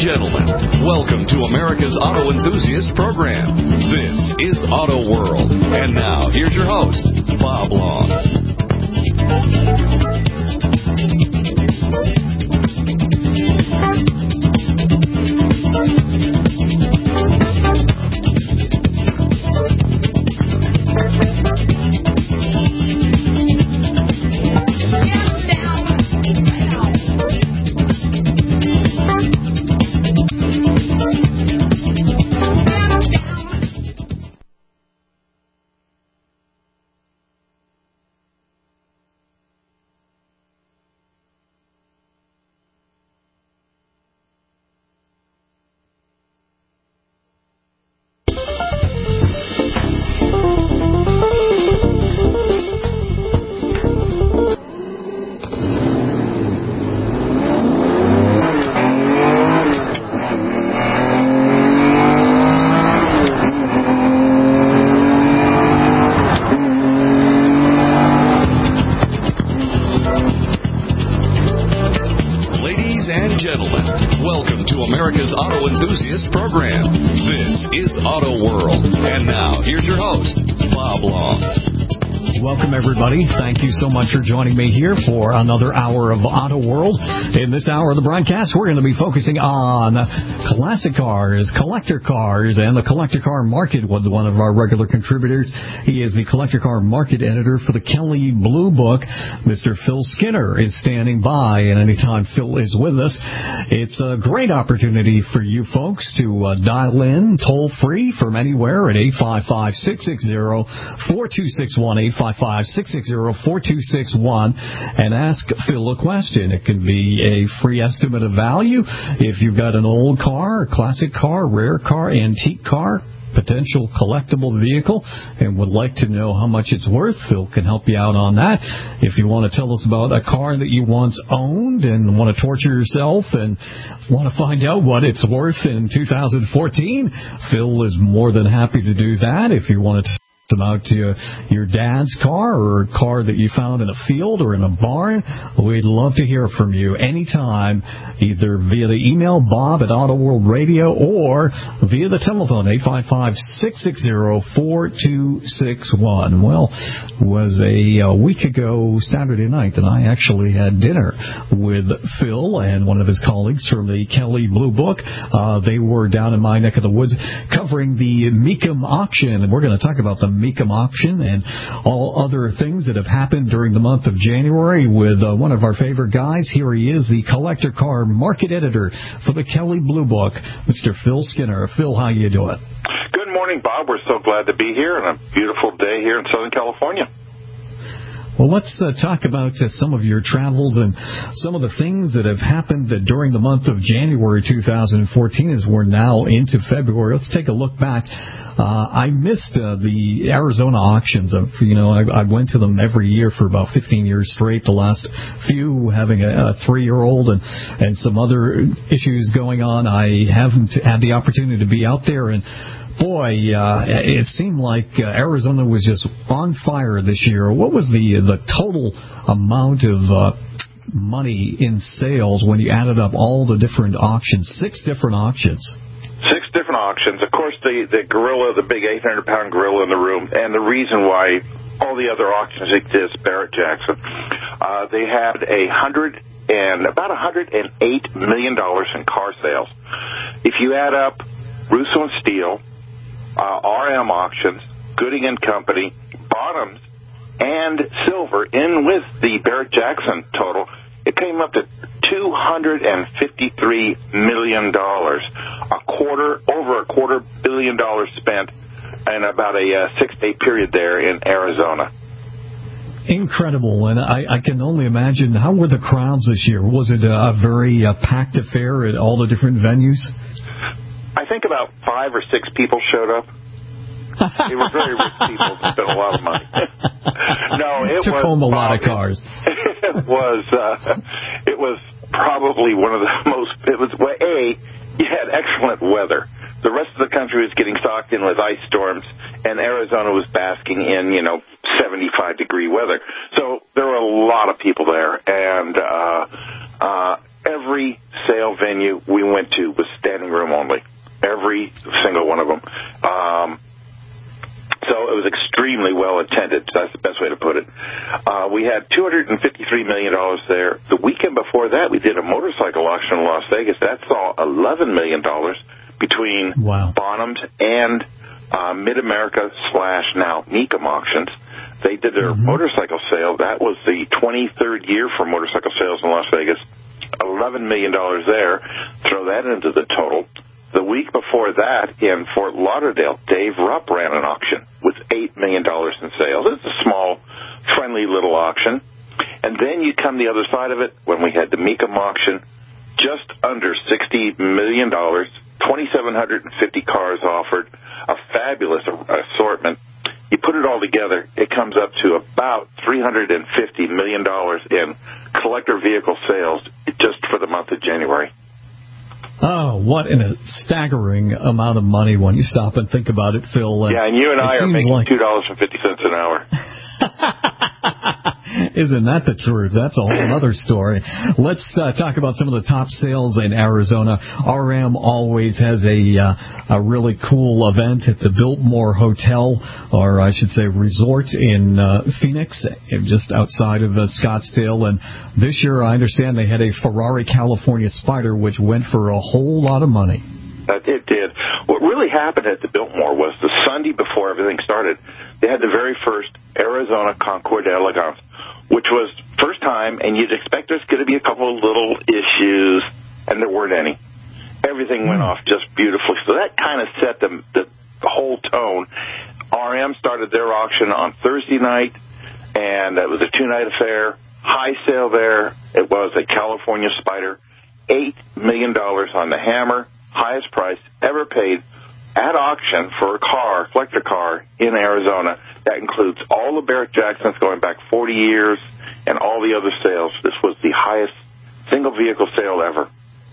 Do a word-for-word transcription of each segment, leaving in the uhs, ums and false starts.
gentlemen, welcome to America's Auto Enthusiast Program. This is Auto World. And now, here's your host, Bob Long. Thank you so much for joining me here for another hour of Auto World. In this hour of the broadcast, we're going to be focusing on classic cars, collector cars, and the collector car market with one of our regular contributors. He is the collector car market editor for the Kelley Blue Book. Mister Phil Skinner is standing by, and anytime Phil is with us, it's a great opportunity for you folks to uh, dial in toll-free from anywhere at eight five five, six six zero, four two six one, eight five five, six six zero, four two six one, and ask Phil a question. It can be a free estimate of value. If you've got an old car, a classic car, rare car, antique car, potential collectible vehicle, and would like to know how much it's worth, Phil can help you out on that. If you want to tell us about a car that you once owned and want to torture yourself and want to find out what it's worth in two thousand fourteen, Phil is more than happy to do that. If you want to about your, your dad's car or a car that you found in a field or in a barn, we'd love to hear from you anytime, either via the email bob at Auto World Radio or via the telephone eight five five, six six zero, four two six one. Well, it was a, a week ago Saturday night that I actually had dinner with Phil and one of his colleagues from the Kelley Blue Book. Uh, they were down in my neck of the woods covering the Mecum auction, and we're going to talk about the Mecum auction and all other things that have happened during the month of January with uh, one of our favorite guys. Here he is, the collector car market editor for the Kelley Blue Book, Mister Phil Skinner. Phil, how you doing? Good morning, Bob. We're so glad to be here on a beautiful day here in Southern California. Well, let's uh, talk about uh, some of your travels and some of the things that have happened uh, during the month of January two thousand fourteen as we're now into February. Let's take a look back. Uh, I missed uh, the Arizona auctions. Uh, you know, I, I went to them every year for about fifteen years straight. The last few, having a, a three-year-old and, and some other issues going on, I haven't had the opportunity to be out there. And boy, uh, it seemed like uh, Arizona was just on fire this year. What was the the total amount of uh, money in sales when you added up all the different auctions? Six different auctions. Six different auctions. Of course, the, the gorilla, the big eight hundred pound gorilla in the room, and the reason why all the other auctions exist, Barrett-Jackson, uh, they had a hundred and about one hundred eight million dollars in car sales. If you add up Russo and Steele, uh, R M Auctions, Gooding and Company, Bottoms, and Silver in with the Barrett-Jackson total, it came up to two hundred fifty-three million dollars, a quarter, over a quarter billion dollars spent in about a uh, six-day period there in Arizona. Incredible, and I, I can only imagine, how were the crowds this year? Was it a, a very uh, packed affair at all the different venues? I think about five or six people showed up. They were very rich people who spent a lot of money. No, it took was home a lot Bob, of cars. It, it was uh, it was probably one of the most. It was well, a you had excellent weather. The rest of the country was getting socked in with ice storms, and Arizona was basking in, you know, seventy-five degree weather. So there were a lot of people there, and uh, uh, every every sale venue we went to was standing room only. Every single one of them. Um, so it was extremely well attended. That's the best way to put it. Uh, we had two hundred fifty-three million dollars there. The weekend before that, we did a motorcycle auction in Las Vegas. That saw eleven million dollars between wow. Bonhams and uh, Mid-America slash now Mecum auctions. They did their mm-hmm. motorcycle sale. That was the twenty-third year for motorcycle sales in Las Vegas. eleven million dollars there. Throw that into the total. The week before that, in Fort Lauderdale, Dave Rupp ran an auction with eight million dollars in sales. It's a small, friendly little auction. And then you come the other side of it when we had the Mecum auction, just under sixty million dollars, two thousand seven hundred fifty cars offered, a fabulous assortment. You put it all together, it comes up to about three hundred fifty million dollars in collector vehicle sales just for the month of January. Oh, what a staggering amount of money when you stop and think about it, Phil. And yeah, and you and I are making like... two dollars and fifty cents an hour. Isn't that the truth? That's a whole other story. Let's uh, talk about some of the top sales in Arizona. R M always has a uh, a really cool event at the Biltmore Hotel, or I should say resort in uh, Phoenix, just outside of uh, Scottsdale. And this year, I understand they had a Ferrari California Spider, which went for a whole lot of money. Uh, it did. What really happened at the Biltmore was the Sunday before everything started, they had the very first Arizona Concours d'Elegance, which was first time, and you'd expect there's going to be a couple of little issues, and there weren't any. Everything went off just beautifully. So that kind of set the, the, the whole tone. R M started their auction on Thursday night, and it was a two-night affair. High sale there. It was a California Spider. eight million dollars on the hammer. Highest price ever paid at auction for a car, collector car, in Arizona. That includes all the Barrett Jacksons going back forty years and all the other sales. This was the highest single vehicle sale ever.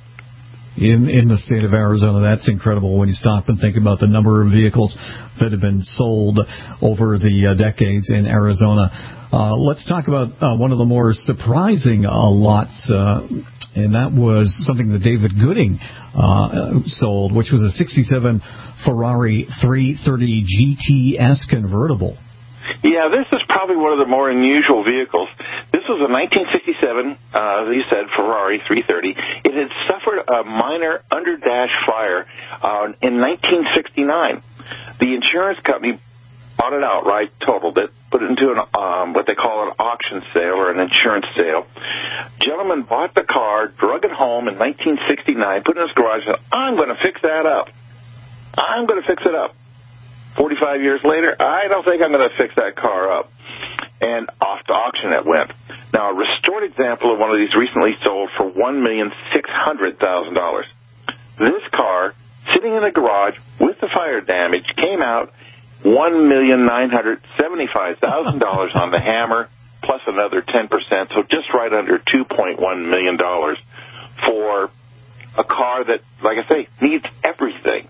In in the state of Arizona, that's incredible when you stop and think about the number of vehicles that have been sold over the uh, decades in Arizona. Uh, let's talk about uh, one of the more surprising uh, lots, uh, and that was something that David Gooding uh, sold, which was a sixty-seven Ferrari three thirty G T S convertible. Yeah, this is probably one of the more unusual vehicles. This was a nineteen sixty-seven, uh, as you said, Ferrari three thirty. It had suffered a minor underdash fire uh, in nineteen sixty-nine. The insurance company bought it outright, totaled it, put it into an um, what they call an auction sale or an insurance sale. Gentleman bought the car, drug it home in nineteen sixty-nine, put it in his garage, and said, I'm going to fix that up. I'm going to fix it up. forty-five years later, I don't think I'm going to fix that car up. And off to auction it went. Now, a restored example of one of these recently sold for one million six hundred thousand dollars. This car, sitting in a garage with the fire damage, came out one million nine hundred seventy-five thousand dollars on the hammer, plus another ten percent, so just right under two point one million dollars for a car that, like I say, needs everything.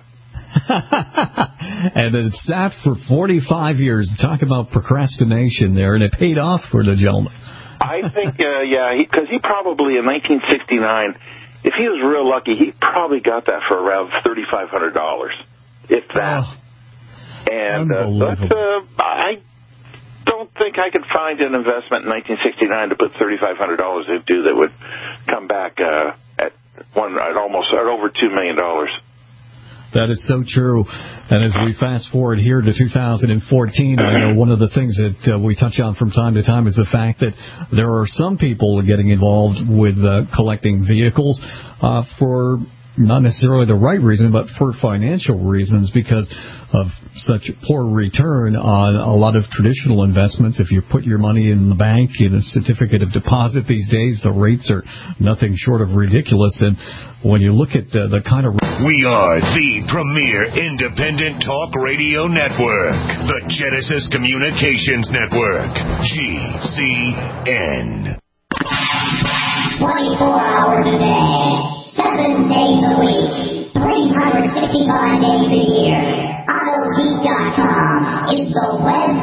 And it sat for forty-five years. Talk about procrastination there, and it paid off for the gentleman. I think, uh, yeah, because he, he probably in nineteen sixty-nine, if he was real lucky, he probably got that for around thirty-five hundred dollars, if that. Oh, and uh, that's, uh, I don't think I could find an investment in nineteen sixty-nine to put thirty-five hundred dollars into that would come back uh, at one at almost at over two million dollars. That is so true. And as we fast forward here to two thousand fourteen, I know one of the things that uh, we touch on from time to time is the fact that there are some people getting involved with uh, collecting vehicles uh, for not necessarily the right reason, but for financial reasons because of such poor return on a lot of traditional investments. If you put your money in the bank in a certificate of deposit these days, the rates are nothing short of ridiculous. And when you look at uh, the kind of... We are the premier independent talk radio network, the Genesis Communications Network, G C N. twenty-four hours a day, seven days a week, three hundred sixty-five days a year. AutoGeek dot com is the web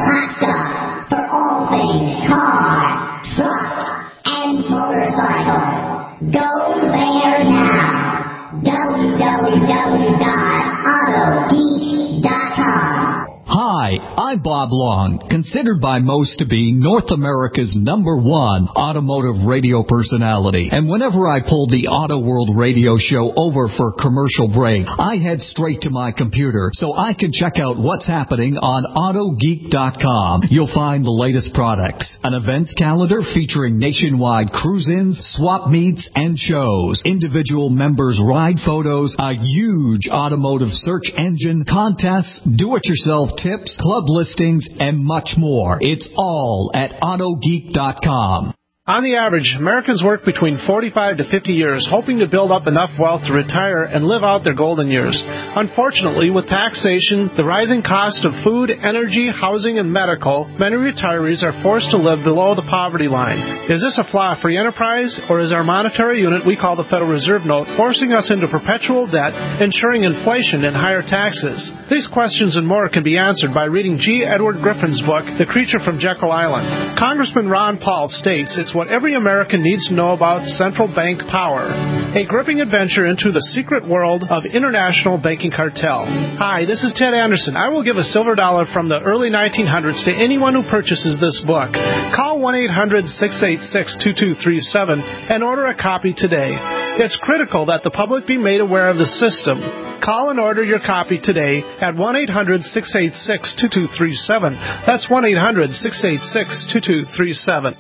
hotspot for all things car, truck, and motorcycle. Go there now. w w w dot auto geek dot com. Hi, I'm Bob Long, considered by most to be North America's number one automotive radio personality. And whenever I pulled the Auto World radio show over for commercial break, I head straight to my computer so I can check out what's happening on auto geek dot com. You'll find the latest products, an events calendar featuring nationwide cruise-ins, swap meets, and shows, individual members' ride photos, a huge automotive search engine, contests, do-it-yourself tips, club listings, and much more. It's all at auto geek dot com. On the average, Americans work between forty-five to fifty years, hoping to build up enough wealth to retire and live out their golden years. Unfortunately, with taxation, the rising cost of food, energy, housing, and medical, many retirees are forced to live below the poverty line. Is this a flaw free enterprise, or is our monetary unit we call the Federal Reserve Note forcing us into perpetual debt, ensuring inflation and higher taxes? These questions and more can be answered by reading G. Edward Griffin's book, The Creature from Jekyll Island. Congressman Ron Paul states it's what every American needs to know about central bank power. A gripping adventure into the secret world of international banking cartel. Hi, this is Ted Anderson. I will give a silver dollar from the early nineteen hundreds to anyone who purchases this book. Call one eight hundred six eight six two two three seven and order a copy today. It's critical that the public be made aware of the system. Call and order your copy today at one eight hundred six eight six two two three seven. That's one eight hundred six eight six two two three seven.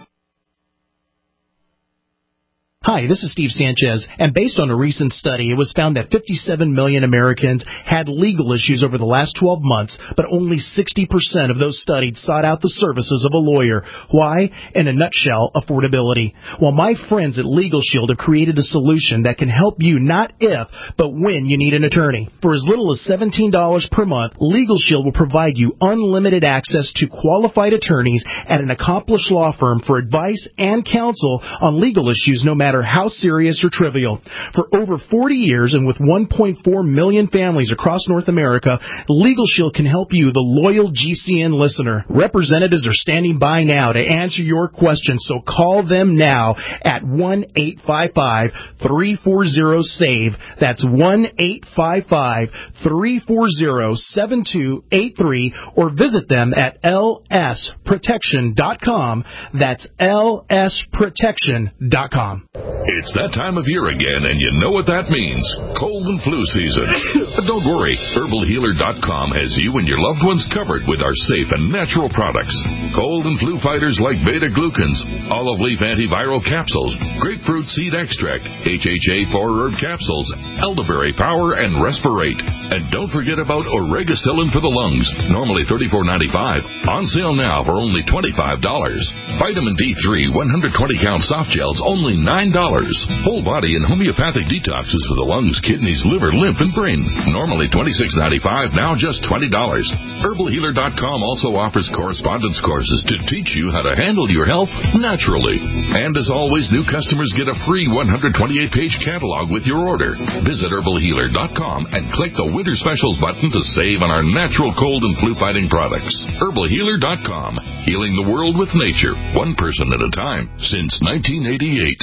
Hi, this is Steve Sanchez, and based on a recent study, it was found that fifty-seven million Americans had legal issues over the last twelve months, but only sixty percent of those studied sought out the services of a lawyer. Why? In a nutshell, affordability. Well, my friends at Legal Shield have created a solution that can help you not if, but when you need an attorney. For as little as seventeen dollars per month, Legal Shield will provide you unlimited access to qualified attorneys at an accomplished law firm for advice and counsel on legal issues, no matter how serious or trivial. For over forty years and with one point four million families across North America, Legal Shield can help you, the loyal G C N listener. Representatives are standing by now to answer your questions, so call them now at one eight five five three four zero SAVE. That's one eight five five three four zero seven two eight three, or visit them at L S protection dot com. That's L S protection dot com. It's that time of year again, and you know what that means. Cold and flu season. But don't worry. herbal healer dot com has you and your loved ones covered with our safe and natural products. Cold and flu fighters like beta-glucans, olive leaf antiviral capsules, grapefruit seed extract, H H A four herb capsules, elderberry power, and respirate. And don't forget about oregacillin for the lungs, normally thirty-four ninety-five. On sale now for only twenty-five dollars. Vitamin D three one hundred twenty count soft gels, only nine dollars. Whole body and homeopathic detoxes for the lungs, kidneys, liver, lymph, and brain. Normally twenty-six ninety-five, now just twenty dollars. herbal healer dot com also offers correspondence courses to teach you how to handle your health naturally. And as always, new customers get a free one hundred twenty-eight page catalog with your order. Visit herbal healer dot com and click the Winter Specials button to save on our natural cold and flu fighting products. herbal healer dot com. Healing the world with nature, one person at a time, since nineteen eighty-eight.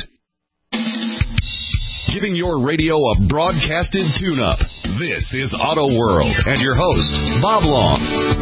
Giving your radio a broadcasted tune-up. This is Auto World, and your host, Bob Long.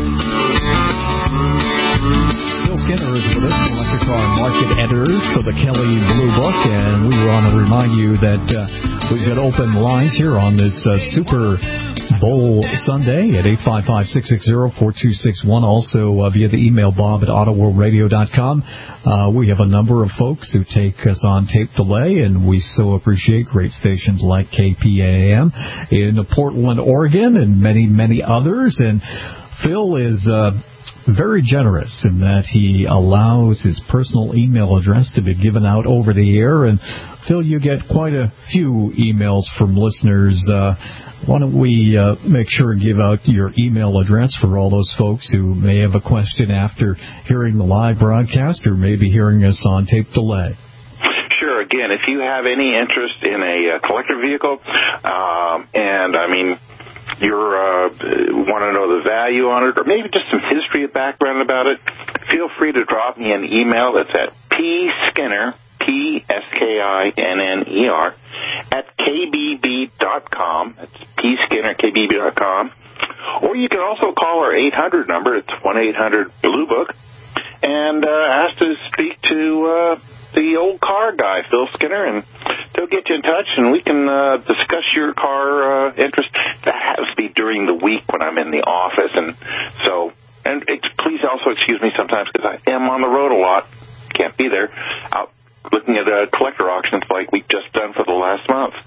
Phil Skinner is with us, electric car market editor for the Kelley Blue Book, and we want to remind you that uh, we've got open lines here on this uh, Super Bowl Sunday at eight five five, six six zero, four two six one. Also uh, via the email, bob at auto world radio dot com. Uh, we have a number of folks who take us on tape delay, and we so appreciate great stations like K P A M in Portland, Oregon, and many, many others. And Phil is uh, very generous in that he allows his personal email address to be given out over the air. And Phil, you get quite a few emails from listeners. Uh, why don't we uh, make sure and give out your email address for all those folks who may have a question after hearing the live broadcast or maybe hearing us on tape delay? Sure. Again, if you have any interest in a uh, collector vehicle, um, and I mean, you uh, want to know the value on it, or maybe just some history and background about it, feel free to drop me an email. That's at pskinner, P P S K I N N E R, at K B B dot com. That's P Skinner, K B B dot com. Or you can also call our eight hundred number. It's one eight hundred blue book. And uh, ask to speak to uh, the old car guy, Phil Skinner, and they'll get you in touch, and we can uh, discuss your car uh, interest. That has to be during the week when I'm in the office. And so, and it, please also excuse me sometimes because I am on the road a lot. Can't be there. Out looking at uh, collector auctions like we've just done for the last month.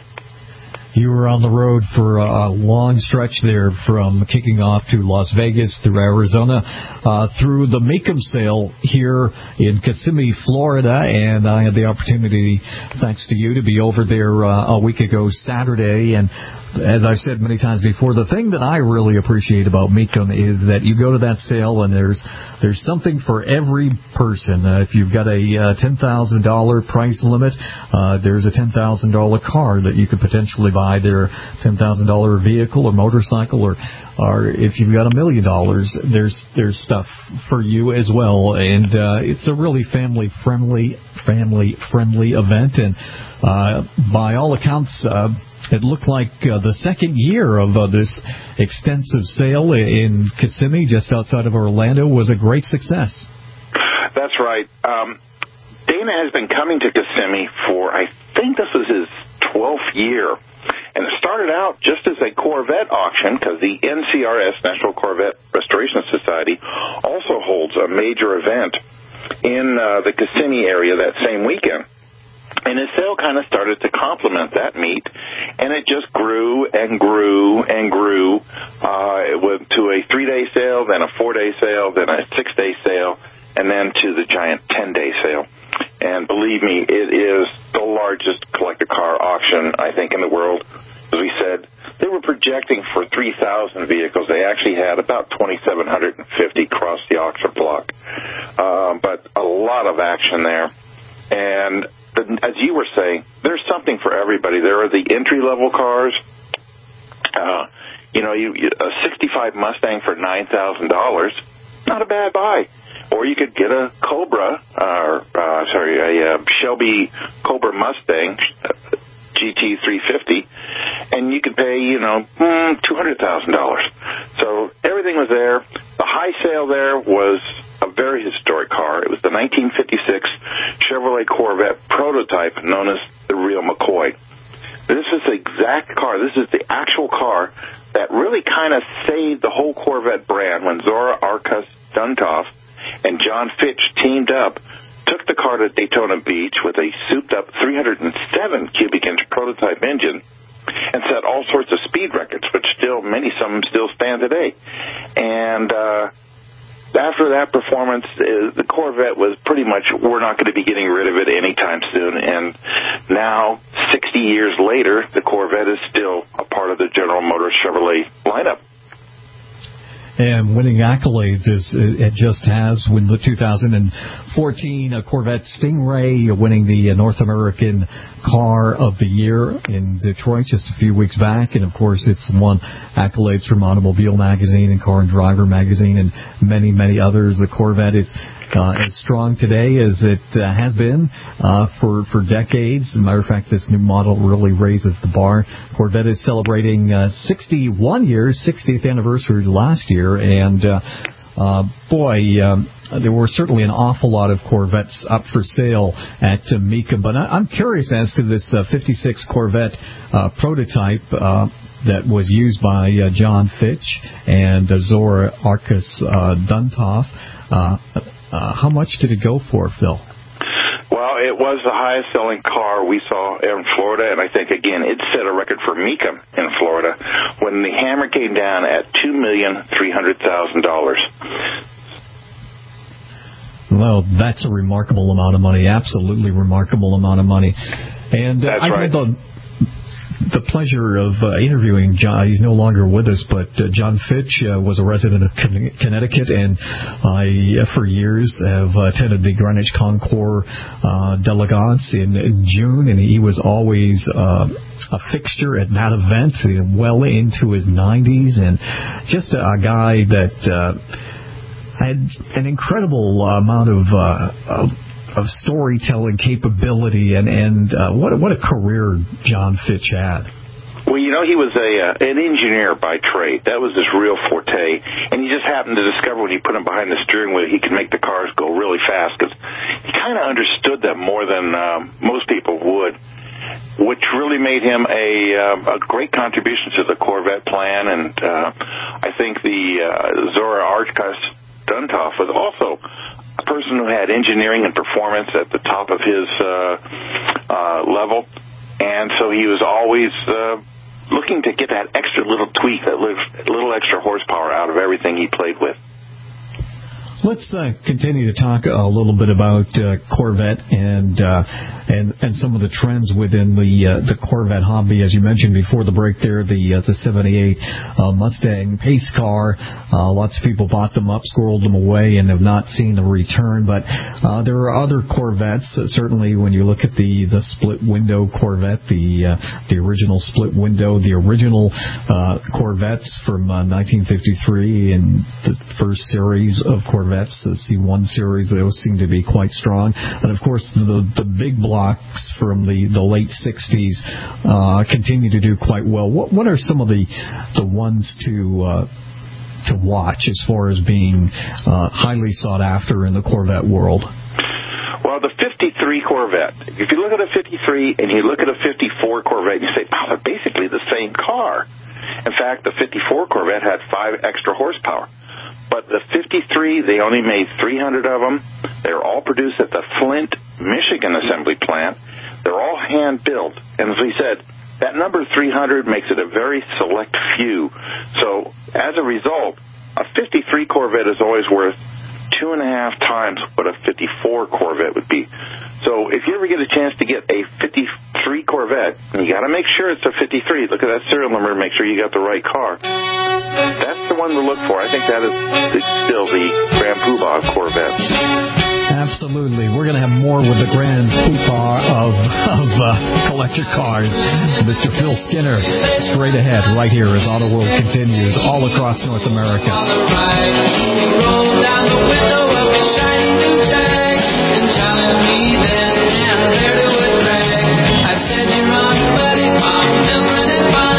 You were on the road for a long stretch there, from kicking off to Las Vegas, through Arizona, uh, through the Mecum sale here in Kissimmee, Florida, and I had the opportunity, thanks to you, to be over there uh, a week ago Saturday. And as I've said many times before, the thing that I really appreciate about Mecum is that you go to that sale and there's there's something for every person. Uh, if you've got a uh, ten thousand dollars price limit, uh, there's a ten thousand dollars car that you could potentially buy. There, ten thousand dollars vehicle or motorcycle, or or if you've got a million dollars, there's there's stuff for you as well. And uh, it's a really family friendly family friendly event. And uh, by all accounts, Uh, It looked like uh, the second year of uh, this extensive sale in Kissimmee, just outside of Orlando, was a great success. That's right. Um, Dana has been coming to Kissimmee for, I think this is his twelfth year. And it started out just as a Corvette auction, because the N C R S, National Corvette Restoration Society, also holds a major event in uh, the Kissimmee area that same weekend. And his sale kind of started to complement that meet, and it just grew and grew and grew. Uh, it went to a three-day sale, then a four-day sale, then a six-day sale, and then to the giant ten-day sale. And believe me, it is the largest collector car auction, I think, in the world. As we said, they were projecting for three thousand vehicles. They actually had about two thousand seven hundred fifty across the auction block. Uh, but a lot of action there. And as you were saying, there's something for everybody. There are the entry-level cars. Uh, you know, you, you, a sixty-five Mustang for nine thousand dollars, not a bad buy. Or you could get a Cobra, or uh, sorry, a uh, Shelby Cobra Mustang G T three fifty, and you could pay, you know, two hundred thousand dollars. So everything was there. The high sale there was a very historic car. It was the nineteen fifty-six Chevrolet Corvette prototype known as the Real McCoy. This is the exact car. This is the actual car that really kind of saved the whole Corvette brand when Zora Arkus Duntov and John Fitch teamed up, took the car to Daytona Beach with a souped-up three hundred seven cubic inch prototype engine and set all sorts of speed records, which still, many some of them still stand today. And uh, after that performance, uh, the Corvette was pretty much, we're not going to be getting rid of it anytime soon. And now, sixty years later, the Corvette is still a part of the General Motors Chevrolet lineup. And winning accolades as it just has, when the two thousand fourteen Corvette Stingray winning the North American Car of the Year in Detroit just a few weeks back. And, of course, it's won accolades from Automobile Magazine and Car and Driver Magazine and many, many others. The Corvette is uh, as strong today as it uh, has been uh, for, for decades. As a matter of fact, this new model really raises the bar. Corvette is celebrating uh, sixty-one years, sixtieth anniversary last year. And, uh, uh, boy, um, there were certainly an awful lot of Corvettes up for sale at uh, Mecum. But I, I'm curious as to this uh, fifty-six Corvette uh, prototype uh, that was used by uh, John Fitch and uh, Zora Arkus uh, Duntov. Uh, uh, how much did it go for, Phil? Well, it was the highest-selling car we saw in Florida, and I think, again, it set a record for Mecum in Florida when the hammer came down at two million three hundred thousand dollars. Well, that's a remarkable amount of money, absolutely remarkable amount of money. And uh, That's I right. had the, the pleasure of uh, interviewing John. He's no longer with us, but uh, John Fitch uh, was a resident of Connecticut, and I, uh, for years, have attended the Greenwich Concours uh, Delegates in, in June, and he was always uh, a fixture at that event, you know, well into his nineties, and just a, a guy that uh, had an incredible amount of uh, of storytelling capability, and and uh, what what a career John Fitch had. Well, you know, he was a uh, an engineer by trade. That was his real forte. And he just happened to discover when he put him behind the steering wheel, he could make the cars go really fast, because he kind of understood that more than um, most people would, which really made him a, uh, a great contribution to the Corvette plan. And uh, I think the uh, Zora Archkas-Duntov was also a person who had engineering and performance at the top of his uh, uh, level. And so he was always uh, looking to get that extra little tweak, that little extra horsepower out of everything he played with. Let's uh, continue to talk a little bit about uh, Corvette and uh, and and some of the trends within the uh, the Corvette hobby. As you mentioned before the break, there the uh, the seventy-eight uh, Mustang pace car. Uh, lots of people bought them up, squirreled them away, and have not seen a return. But uh, there are other Corvettes. Uh, certainly, when you look at the, the split window Corvette, the uh, the original split window, the original uh, Corvettes from uh, nineteen fifty-three, and the first series of Corvettes. The C one series, those seem to be quite strong. And, of course, the the big blocks from the, the late sixties uh, continue to do quite well. What what are some of the the ones to uh, to watch as far as being uh, highly sought after in the Corvette world? Well, the fifty-three Corvette, if you look at a fifty-three and you look at a fifty-four Corvette, you say, wow, they're basically the same car. In fact, the fifty-four Corvette had five extra horsepower. But the fifty-three, they only made three hundred of them. They were all produced at the Flint, Michigan assembly plant. They're all hand-built. And as we said, that number three hundred makes it a very select few. So as a result, a fifty-three Corvette is always worth two and a half times what a fifty-four Corvette would be. So if you ever get a chance to get a fifty-three Corvette, you got to make sure it's a fifty-three. Look at that serial number and make sure you got the right car. That's the one to look for. I think that is still the Grand Poobah Corvette. Absolutely. We're going to have more with the Grand Poobah of, of uh, collector cars. Mister Phil Skinner, straight ahead, right here as Auto World continues all across North America. Roll down the window of a shiny new tag and telling me then and there to a drag. I said you're on buddy, Mom, just running fine.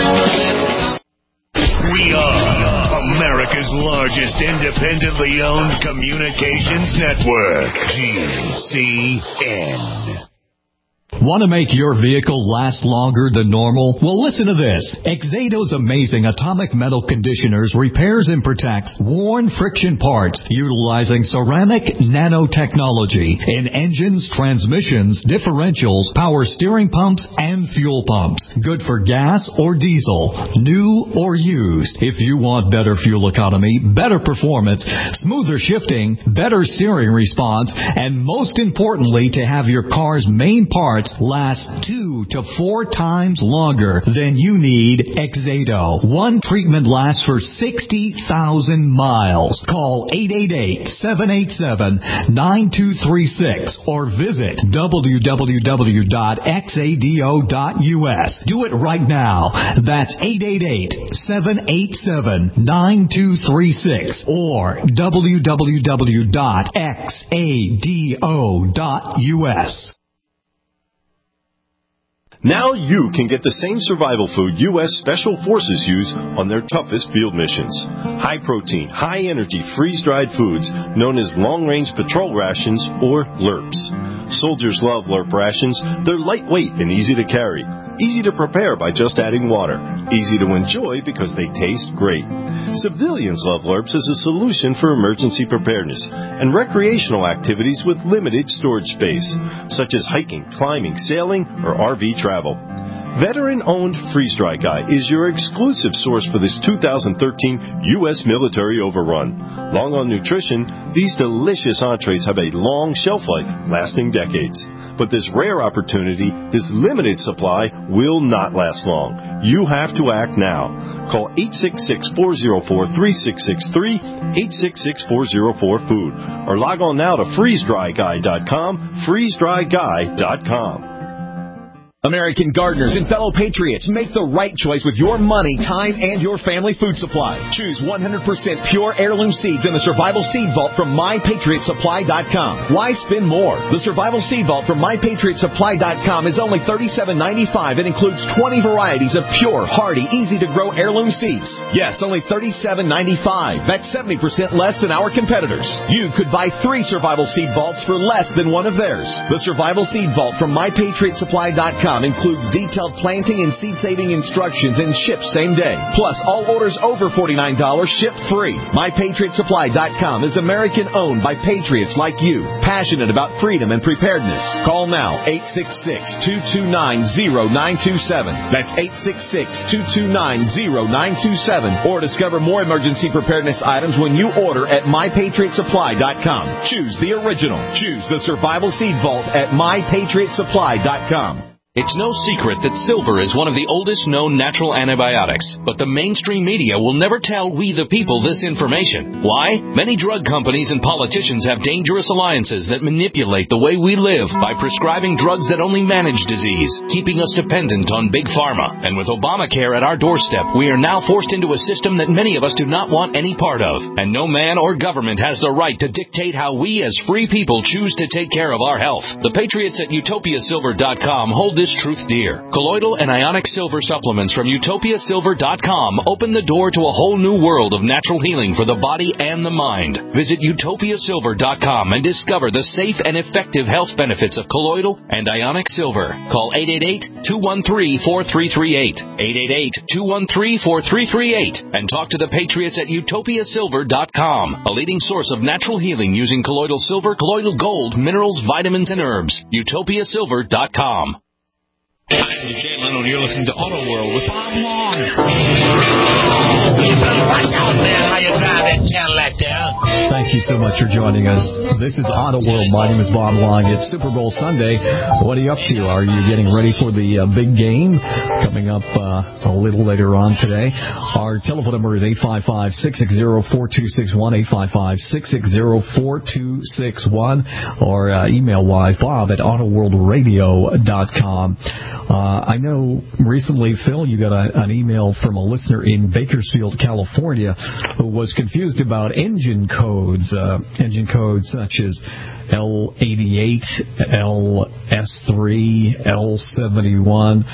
We are America's largest independently owned communications network, G C N. Want to make your vehicle last longer than normal? Well, listen to this. Exado's amazing atomic metal conditioners repairs and protects worn friction parts utilizing ceramic nanotechnology in engines, transmissions, differentials, power steering pumps, and fuel pumps. Good for gas or diesel, new or used. If you want better fuel economy, better performance, smoother shifting, better steering response, and most importantly, to have your car's main parts last two to four times longer, then you need Exado. One treatment lasts for sixty thousand miles. Call eight eight eight, seven eight seven, nine two three six or visit w w w dot exado dot u s. Do it right now. That's eight eight eight, seven eight seven, nine two three six or w w w dot exado dot u s. Now you can get the same survival food U S Special Forces use on their toughest field missions. High-protein, high-energy, freeze-dried foods known as long-range patrol rations or L R Ps. Soldiers love L R P rations. They're lightweight and easy to carry. Easy to prepare by just adding water. Easy to enjoy because they taste great. Civilians love L R Ps as a solution for emergency preparedness and recreational activities with limited storage space, such as hiking, climbing, sailing, or R V travel. Veteran-owned Freeze Dry Guy is your exclusive source for this two thousand thirteen U S military overrun. Long on nutrition, these delicious entrees have a long shelf life, lasting decades. But this rare opportunity, this limited supply, will not last long. You have to act now. Call eight six six, four zero four, three six six three, eight six six, four zero four, food, or log on now to freeze dry guy dot com, freeze dry guy dot com. American gardeners and fellow patriots, make the right choice with your money, time, and your family food supply. Choose one hundred percent pure heirloom seeds in the Survival Seed Vault from my patriot supply dot com. Why spend more? The Survival Seed Vault from my patriot supply dot com is only thirty-seven ninety-five and includes twenty varieties of pure, hardy, easy-to-grow heirloom seeds. Yes, only thirty-seven ninety-five. That's seventy percent less than our competitors. You could buy three Survival Seed Vaults for less than one of theirs. The Survival Seed Vault from my patriot supply dot com includes detailed planting and seed-saving instructions and ships same day. Plus, all orders over forty-nine dollars ship free. my patriot supply dot com is American-owned by patriots like you, passionate about freedom and preparedness. Call now, eight six six, two two nine, zero nine two seven. That's eight six six, two two nine, zero nine two seven. Or discover more emergency preparedness items when you order at my patriot supply dot com. Choose the original. Choose the Survival Seed Vault at my patriot supply dot com. It's no secret that silver is one of the oldest known natural antibiotics, but the mainstream media will never tell we the people this information. Why? Many drug companies and politicians have dangerous alliances that manipulate the way we live by prescribing drugs that only manage disease, keeping us dependent on big pharma. And with Obamacare at our doorstep, we are now forced into a system that many of us do not want any part of. And no man or government has the right to dictate how we as free people choose to take care of our health. The patriots at utopia silver dot com hold this truth dear. Colloidal and ionic silver supplements from utopia silver dot com open the door to a whole new world of natural healing for the body and the mind. Visit utopia silver dot com and discover the safe and effective health benefits of colloidal and ionic silver. Call eight eight eight, two one three, four three three eight, eight eight eight, two one three, four three three eight, and talk to the patriots at utopia silver dot com, a leading source of natural healing using colloidal silver, colloidal gold, minerals, vitamins, and herbs. utopia silver dot com. Hi, I'm Jay Leno, and you're listening to Auto World with Bob Long. Watch out, man, how you drive that Cadillac there. Thank you so much for joining us. This is Auto World. My name is Bob Long. It's Super Bowl Sunday. What are you up to? Are you getting ready for the uh, big game coming up uh, a little later on today? Our telephone number is eight five five, six six zero, four two six one, eight five five, six six zero, four two six one, or uh, email-wise, bob at auto world radio dot com. Uh, I know recently, Phil, you got a, an email from a listener in Bakersfield, California, who was confused about engine codes, uh, engine codes such as L eighty-eight, L S three, L seventy-one.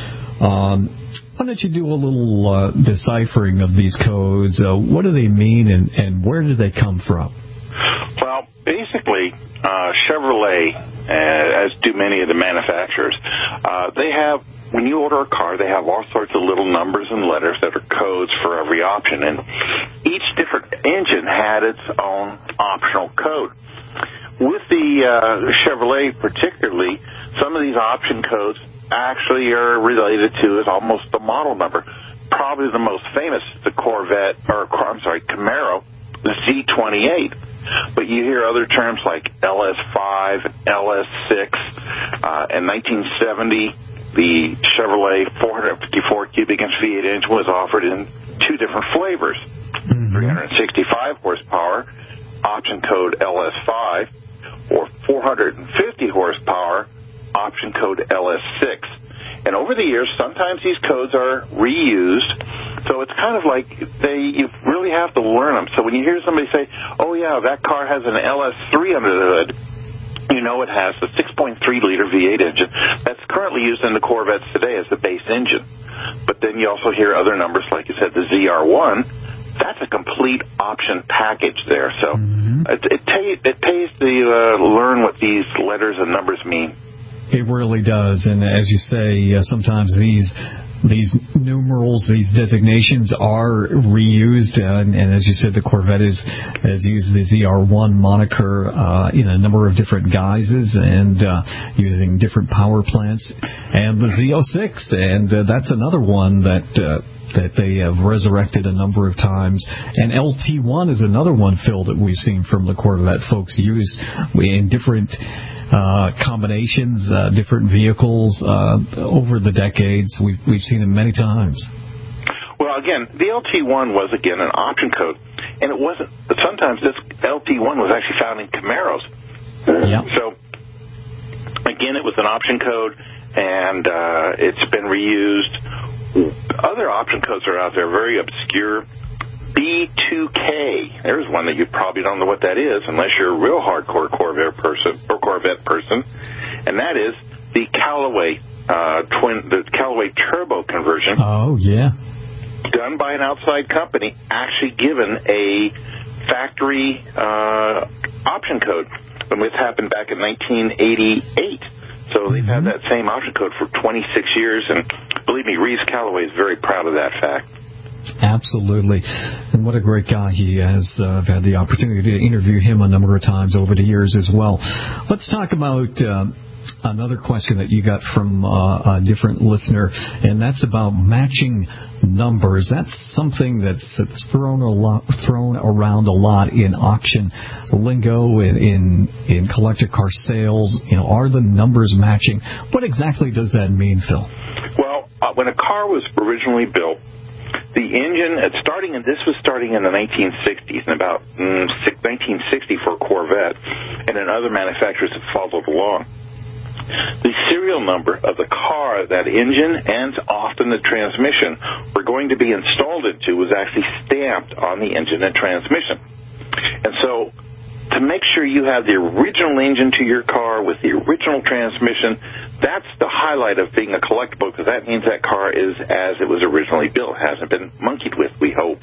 Um, why don't you do a little uh, deciphering of these codes? Uh, what do they mean, and, and where do they come from? Well, basically, uh, Chevrolet, uh, as do many of the manufacturers, uh, they have, when you order a car, they have all sorts of little numbers and letters that are codes for every option. And each different engine had its own optional code. With the uh, Chevrolet particularly, some of these option codes actually are related to is almost the model number. Probably the most famous, the Corvette, or I'm sorry, Camaro, the Z twenty-eight. But you hear other terms like L S five, L S six. Uh, in nineteen seventy, the Chevrolet four fifty-four cubic inch V eight engine was offered in two different flavors. Mm-hmm. three hundred sixty-five horsepower, option code L S five, or four hundred fifty horsepower, option code L S six. And over the years, sometimes these codes are reused, so it's kind of like they you really have to learn them. So when you hear somebody say, oh, yeah, that car has an L S three under the hood, you know it has the six point three liter V eight engine that's currently used in the Corvettes today as the base engine. But then you also hear other numbers, like you said, the Z R one. That's a complete option package there. So mm-hmm. it, it, ta- it pays to uh, learn what these letters and numbers mean. It really does, and as you say, uh, sometimes these these numerals, these designations are reused, uh, and, and as you said, the Corvette is, has used the Z R one moniker uh, in a number of different guises and uh, using different power plants, and the Z oh six, and uh, that's another one that... Uh, that they have resurrected a number of times. And L T one is another one, Phil, that we've seen from the Corvette folks used in different uh, combinations, uh, different vehicles uh, over the decades. We've, we've seen them many times. Well, again, the L T one was, again, an option code. And it wasn't, sometimes this L T one was actually found in Camaros. Yeah. So, again, it was an option code. and uh, it's been reused. Other option codes are out there, very obscure. B two K. There's one that you probably don't know what that is unless you're a real hardcore Corvette person or Corvette person, and that is the Callaway uh, twin, the Callaway turbo conversion. Oh yeah, done by an outside company, actually given a factory uh, option code. And this happened back in nineteen eighty-eight. So they've had that same option code for twenty-six years, and believe me, Reeves Callaway is very proud of that fact. Absolutely. And what a great guy he is. Uh, I've had the opportunity to interview him a number of times over the years as well. Let's talk about uh, another question that you got from uh, a different listener, and that's about matching numbers. That's something that's, that's thrown a lot, thrown around a lot in auction lingo, in, in in collector car sales. You know, are the numbers matching? What exactly does that mean, Phil? Well, uh, when a car was originally built, the engine, uh, starting in, this was starting in the nineteen sixties, and about mm, nineteen sixty for a Corvette, and then other manufacturers have followed along. The serial number of the car, that engine, and often the transmission, were going to be installed into was actually stamped on the engine and transmission. And so, to make sure you have the original engine to your car with the original transmission, that's the highlight of being a collectible, because that means that car is as it was originally built, hasn't been monkeyed with, we hope.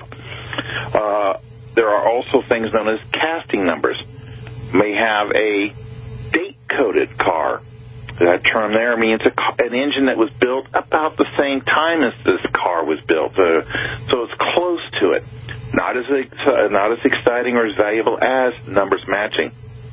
Uh, there are also things known as casting numbers. May have a date-coded car. That term there means a, an engine that was built about the same time as this car was built, uh, so it's close to it. Not as uh, not as exciting or as valuable as numbers matching.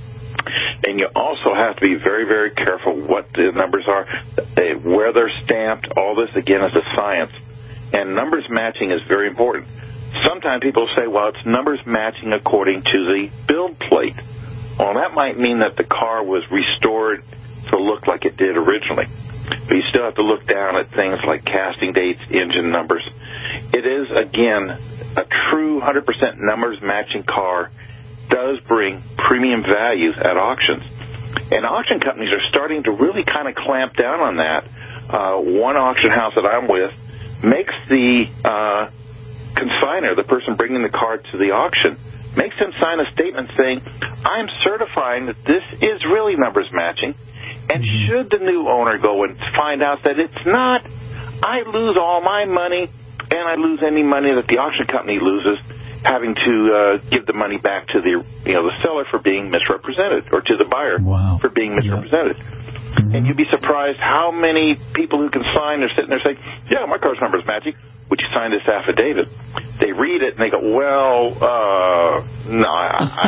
And you also have to be very, very careful what the numbers are, uh, where they're stamped. All this, again, is a science. And numbers matching is very important. Sometimes people say, well, it's numbers matching according to the build plate. Well, that might mean that the car was restored to look like it did originally. But you still have to look down at things like casting dates, engine numbers. It is, again, a true one hundred percent numbers matching car does bring premium values at auctions. And auction companies are starting to really kind of clamp down on that. Uh, one auction house that I'm with makes the uh, consignor, the person bringing the car to the auction, makes them sign a statement saying, I'm certifying that this is really numbers matching. And should the new owner go and find out that it's not, I lose all my money and I lose any money that the auction company loses, having to uh, give the money back to the you know the seller for being misrepresented, or to the buyer wow. for being misrepresented. Yeah. Mm-hmm. And you'd be surprised how many people who can sign are sitting there saying, yeah, my car's numbers matching. Would you sign this affidavit? They read it and they go, well, uh, no, I, I,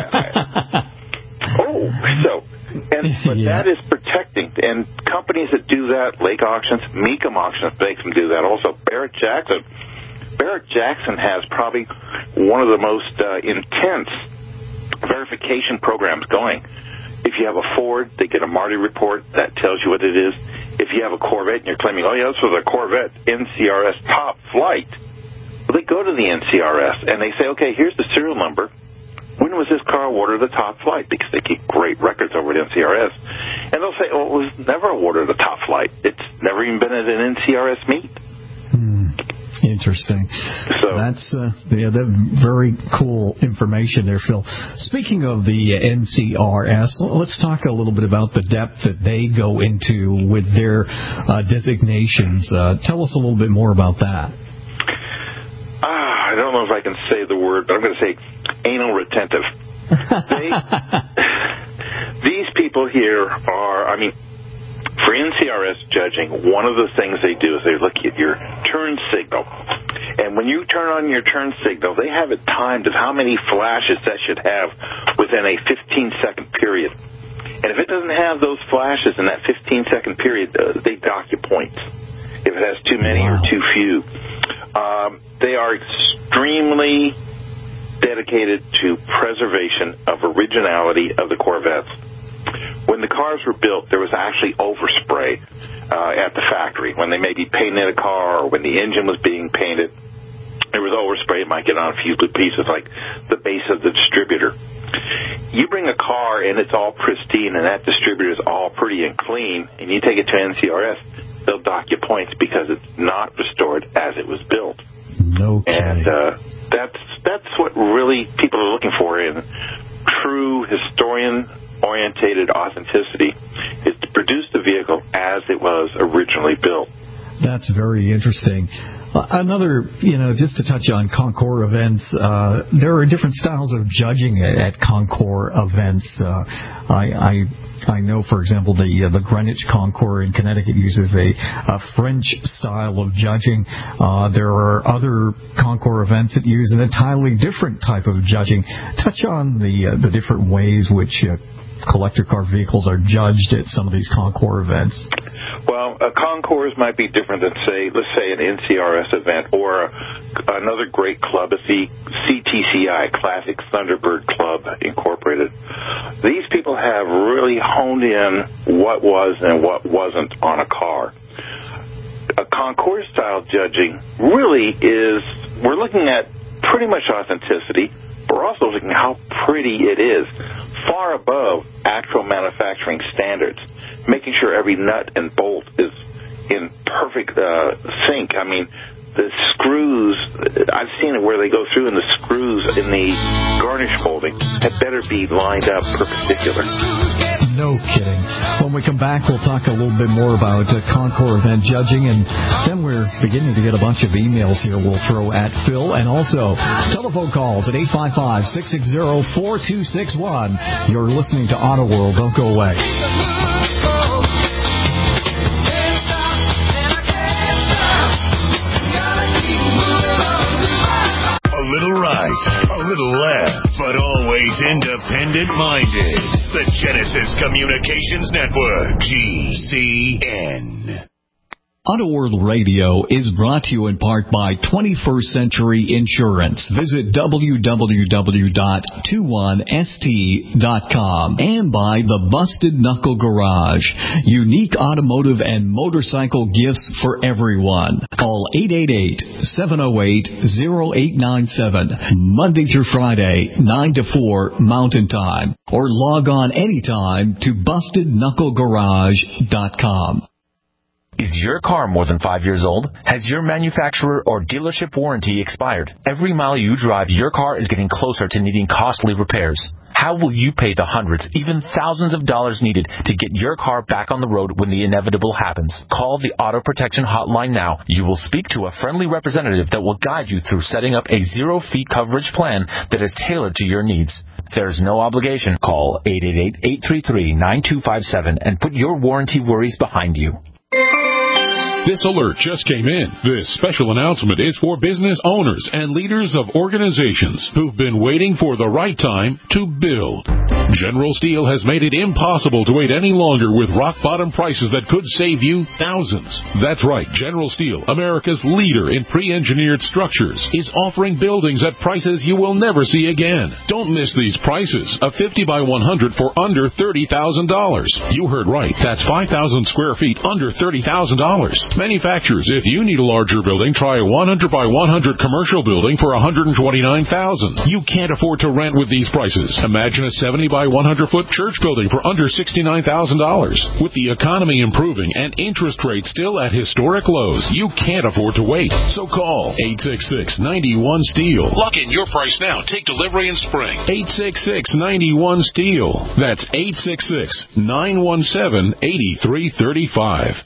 I oh, so. And but yeah. that is protecting, and companies that do that, Lake Auctions, Mecum Auctions makes them do that. Also, Barrett Jackson, Barrett Jackson has probably one of the most uh, intense verification programs going. If you have a Ford, they get a Marty report that tells you what it is. If you have a Corvette and you're claiming, oh yeah, this was a Corvette N C R S top flight, well, they go to the N C R S and they say, okay, here's the serial number. When was this car awarded a top flight? Because they keep great records over at N C R S. And they'll say, oh, it was never awarded a top flight. It's never even been at an N C R S meet. Hmm. Interesting. So that's uh, yeah, that very cool information there, Phil. Speaking of the N C R S, let's talk a little bit about the depth that they go into with their uh, designations. Uh, tell us a little bit more about that. Ah, I don't know if I can say the word, but I'm going to say anal retentive. They, these people here are, I mean, for N C R S judging, one of the things they do is they look at your turn signal. And when you turn on your turn signal, they have it timed as how many flashes that should have within a fifteen-second period. And if it doesn't have those flashes in that fifteen-second period, uh, they dock you points. If it has too many wow. or too few. Um, they are extremely dedicated to preservation of originality of the Corvettes. When the cars were built, there was actually overspray uh, at the factory. When they maybe painted a car or when the engine was being painted, there was overspray. It might get on a few pieces like the base of the distributor. You bring a car and it's all pristine and that distributor is all pretty and clean, and you take it to N C R S, they'll dock you points because it's not restored as it was built. No kidding. And uh, that's that's what really people are looking for in true historian-orientated authenticity, is to produce the vehicle as it was originally built. That's very interesting. Uh, another, you know, just to touch on Concours events, uh, there are different styles of judging at, at Concours events. Uh, I, I I know, for example, the uh, the Greenwich Concours in Connecticut uses a, a French style of judging. Uh, there are other Concours events that use an entirely different type of judging. Touch on the uh, the different ways which uh, collector car vehicles are judged at some of these Concours events. Well, a Concours might be different than, say, let's say an N C R S event, or a, another great club is the C T C I, Classic Thunderbird Club Incorporated. These people have really honed in what was and what wasn't on a car. A Concours-style judging really is, we're looking at pretty much authenticity, but we're also looking at how pretty it is, far above actual manufacturing standards, making sure every nut and bolt is in perfect uh, sync. I mean, the screws, I've seen it where they go through and the screws in the garnish molding had better be lined up perpendicular. No kidding. When we come back, we'll talk a little bit more about uh, Concours event judging, and then we're beginning to get a bunch of emails here we'll throw at Phil, and also telephone calls at eight five five, six six zero, four two six one. You're listening to Auto World. Don't go away. A little right, a little left, but always independent-minded. The Genesis Communications Network, G C N. Auto World Radio is brought to you in part by twenty-first Century Insurance. Visit w w w dot two one s t dot com and by the Busted Knuckle Garage. Unique automotive and motorcycle gifts for everyone. Call eight eight eight, seven oh eight, oh eight nine seven Monday through Friday, nine to four Mountain Time, or log on anytime to busted knuckle garage dot com. Is your car more than five years old? Has your manufacturer or dealership warranty expired? Every mile you drive, your car is getting closer to needing costly repairs. How will you pay the hundreds, even thousands of dollars needed to get your car back on the road when the inevitable happens? Call the Auto Protection Hotline now. You will speak to a friendly representative that will guide you through setting up a zero-fee coverage plan that is tailored to your needs. There's no obligation. Call eight eight eight, eight three three, nine two five seven and put your warranty worries behind you. This alert just came in. This special announcement is for business owners and leaders of organizations who've been waiting for the right time to build. General Steel has made it impossible to wait any longer with rock-bottom prices that could save you thousands. That's right. General Steel, America's leader in pre-engineered structures, is offering buildings at prices you will never see again. Don't miss these prices. A fifty by one hundred for under thirty thousand dollars. You heard right. That's five thousand square feet under thirty thousand dollars. Manufacturers, if you need a larger building, try a one hundred by one hundred commercial building for one hundred twenty-nine thousand dollars. You can't afford to rent with these prices. Imagine a seventy by one hundred foot church building for under sixty-nine thousand dollars. With the economy improving and interest rates still at historic lows, you can't afford to wait. So call eight six six, nine one, STEEL. Lock in your price now. Take delivery in spring. eight six six, nine one, STEEL. That's eight six six, nine one seven, eight three three five.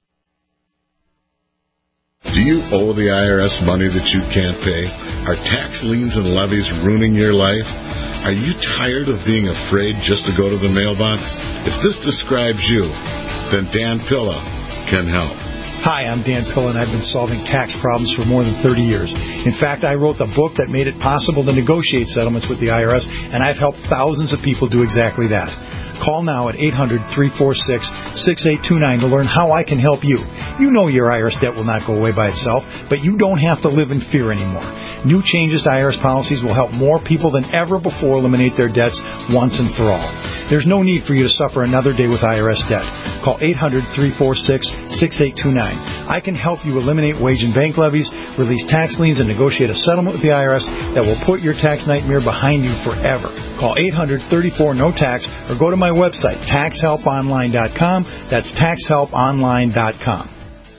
Do you owe the I R S money that you can't pay? Are tax liens and levies ruining your life? Are you tired of being afraid just to go to the mailbox? If this describes you, then Dan Pilla can help. Hi, I'm Dan Pilla, and I've been solving tax problems for more than thirty years. In fact, I wrote the book that made it possible to negotiate settlements with the I R S, and I've helped thousands of people do exactly that. Call now at eight hundred, three four six, six eight two nine to learn how I can help you. You know your I R S debt will not go away by itself, but you don't have to live in fear anymore. New changes to I R S policies will help more people than ever before eliminate their debts once and for all. There's no need for you to suffer another day with I R S debt. Call eight hundred, three four six, six eight two nine. I can help you eliminate wage and bank levies, release tax liens, and negotiate a settlement with the I R S that will put your tax nightmare behind you forever. Call eight hundred, thirty-four, no tax or go to my website, tax help online dot com. That's tax help online dot com.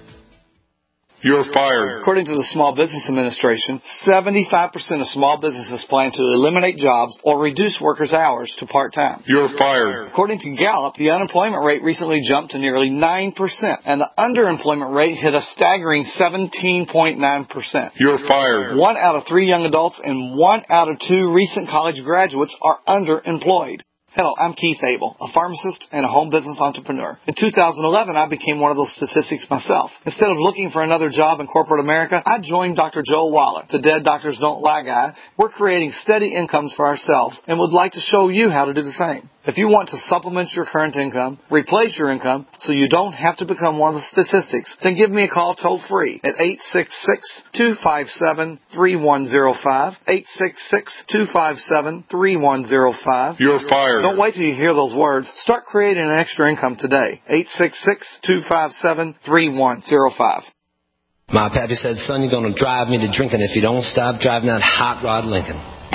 You're fired. According to the Small Business Administration, seventy-five percent of small businesses plan to eliminate jobs or reduce workers' hours to part-time. You're fired. According to Gallup, the unemployment rate recently jumped to nearly nine percent, and the underemployment rate hit a staggering seventeen point nine percent. You're fired. One out of three young adults and one out of two recent college graduates are underemployed. Hello, I'm Keith Abel, a pharmacist and a home business entrepreneur. In two thousand eleven, I became one of those statistics myself. Instead of looking for another job in corporate America, I joined Doctor Joel Waller, the Dead Doctors Don't Lie guy. We're creating steady incomes for ourselves and would like to show you how to do the same. If you want to supplement your current income, replace your income, so you don't have to become one of the statistics, then give me a call toll-free at eight six six, two five seven, three one zero five, eight six six, two five seven, three one zero five. You're fired. Don't wait till you hear those words. Start creating an extra income today. eight six six, two five seven, three one zero five. My pappy said, son, you're going to drive me to drinking if you don't stop driving that hot rod Lincoln.